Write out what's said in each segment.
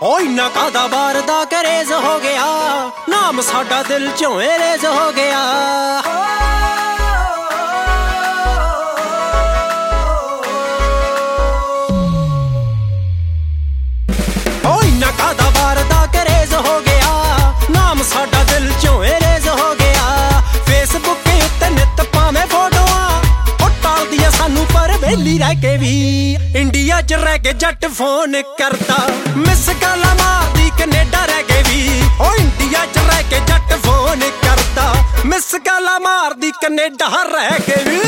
ਓ ਇੰਨਾ ਕਾਦਾ ਬਾਰ ਦਾ ਕਰੇਜ਼ ਹੋ ਗਿਆ, ਨਾਮ ਸਾਡਾ ਦਿਲ ਚੋਂ erase ਹੋ ਗਿਆ। ਓ ਇੰਨਾ ਕਾਦਾ ਬਾਰ ਦਾ ਕਰੇਜ਼ ਹੋ ਗਿਆ, ਨਾਮ ਸਾਡਾ ਦਿਲ ਚੋਂ erase ਹੋ ਗਿਆ। ਫੇਸਬੁੱਕ ਉੱਤੇ ਨਿੱਤ ਪਾਵੇਂ ਫੋਟੋਆਂ, ਉਹ ਟਾਲਦੀਆਂ ਸਾਨੂੰ ਪਰ ਵਿਹਲੀ ਰਹਿ ਕੇ ਵੀ। ਇੰਡੀਆ 'ਚ ਰਹਿ ਕੇ ਜੱਟ ਫੋਨ ਕਰਦਾ, ਮਿਸ ਕਾਲਾਂ ਮਾਰਦੀ ਕੈਨੇਡਾ ਰਹਿ ਕੇ ਵੀ। ਓ ਇੰਡੀਆ 'ਚ ਰਹਿ ਕੇ ਜੱਟ ਫੋਨ ਕਰਦਾ, ਮਿਸ ਕਾਲਾਂ ਮਾਰਦੀ ਕੈਨੇਡਾ ਰਹਿ ਕੇ ਵੀ।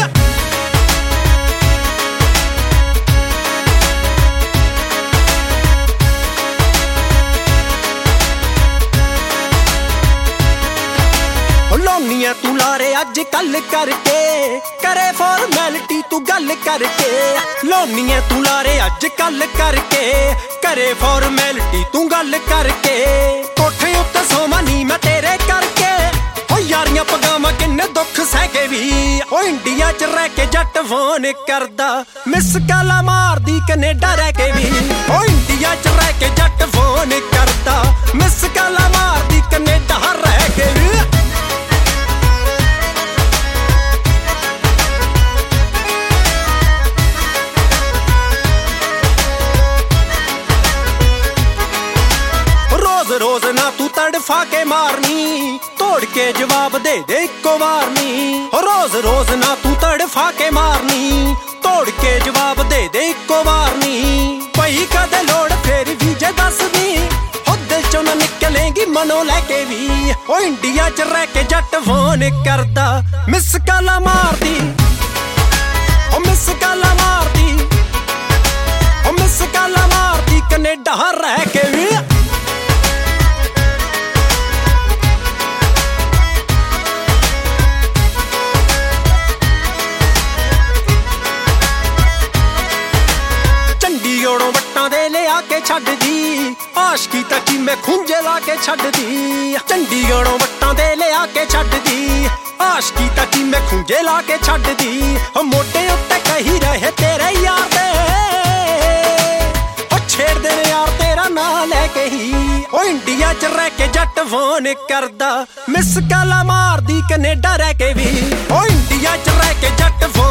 ਲਾਉਣੀਆਂ ਤੂੰ ਲਾਰੇ ਅੱਜ ਕੱਲ ਕਰਕੇ, ਕਰੇ ਫਾਰਮੈਲਿਟੀ ਤੂੰ ਗੱਲ ਕਰਕੇ। ਲਾਉਣੀਆਂ ਤੂੰ ਲਾਰੇ ਅੱਜ ਕੱਲ ਕਰਕੇ, ਕਰੇ ਫਾਰਮੈਲਿਟੀ ਤੂੰ ਗੱਲ ਕਰਕੇ। ਕੋਠੇ ਉੱਤੇ ਸੋਵਾਂ ਨੀ ਮੈਂ ਤੇਰੇ ਕਰਕੇ, ਓ ਯਾਰੀਆਂ ਪਗਾਵਾਂ ਕਿੰਨੇ ਦੁੱਖ ਸਹਿ ਕੇ ਵੀ। ਓ ਇੰਡੀਆ 'ਚ ਰਹਿ ਕੇ ਜੱਟ ਫੋਨ ਕਰਦਾ, ਮਿਸ ਕਾਲਾਂ ਮਾਰਦੀ ਕੈਨੇਡਾ ਰਹਿ ਕੇ ਵੀ। ਓ ਇੰਡੀਆ 'ਚ ਰਹਿ ਕੇ ਜੱਟ ਫੋਨ ਕਰਦਾ, ਮਿਸ ਕਾਲਾਂ ਮਾਰਦੀ ਕੈਨੇਡਾ ਰਹਿ ਕੇ ਵੀ। ਰੋਜ਼ ਨਾ ਤੂੰ ਤੜਫਾ ਕੇ ਮਾਰਨੀ, ਤੋੜ ਕੇ ਜਵਾਬ ਦੇ ਦੇ ਇੱਕੋ ਵਾਰ ਨੀ। ਰੋਜ਼ ਨਾ ਤੂੰ ਤੜਫਾ ਕੇ ਮਾਰਨੀ, ਤੋੜ ਕੇ ਜਵਾਬ ਦੇ ਦੇ ਇੱਕੋ ਵਾਰ ਨੀ। ਪਈ ਕਦੇ ਲੋੜ ਫੇਰ ਵੀ ਜੇ ਦੱਸਦੀ, ਹੋ ਦਿਲ ਚੋਂ ਨਾ ਨਿਕਲੇਗੀ ਮਨੋਂ ਲੈ ਕੇ ਵੀ। ਓ ਇੰਡੀਆ 'ਚ ਰਹਿ ਕੇ ਜੱਟ ਫੋਨ ਕਰਦਾ, ਮਿਸ ਕਾਲਾਂ ਮਾਰਦੀ, ਓ ਮਿਸ ਕਾਲਾਂ ਮਾਰਦੀ, ਓ ਮਿਸ ਕਾਲਾਂ ਮਾਰਦੀ ਕੈਨੇਡਾ ਰਹਿ ਕੇ ਵੀ। ਚੰਡੀਗੜ੍ਹੋਂ ਵੱਟਾਂ ਦੇ ਲਿਆ ਕੇ ਛੱਡਦੀ, ਆਸ਼ਕੀ ਤਾਂ ਕੀ ਮੈਂ ਖੁੰਝੇ ਲਾ ਕੇ ਛੱਡਦੀ। ਚੰਡੀਗੜ੍ਹੋਂ ਵੱਟਾਂ ਦੇ ਲਿਆ ਕੇ ਛੱਡਦੀ, ਆਸ਼ਕੀ ਤਾਂ ਕੀ ਮੈਂ ਖੁੰਝੇ ਲਾ ਕੇ ਛੱਡਦੀ। ਓ ਮੋਢੇ ਉੱਤੇ ਕਹੀ ਰਹੇ ਤੇਰੇ ਯਾਰ ਦੇ, ਓ ਛੇੜਦੇ ਨੇ ਯਾਰ ਤੇਰਾ ਨਾਂ ਲੈ ਕੇ ਹੀ। ਓ ਇੰਡੀਆ 'ਚ ਰਹਿ ਕੇ ਜੱਟ ਫੋਨ ਕਰਦਾ, ਮਿਸ ਕਾਲਾਂ ਮਾਰਦੀ ਕੈਨੇਡਾ ਰਹਿ ਕੇ ਵੀ। ਓ ਇੰਡੀਆ 'ਚ ਰਹਿ ਕੇ ਜੱਟ ਫੋਨ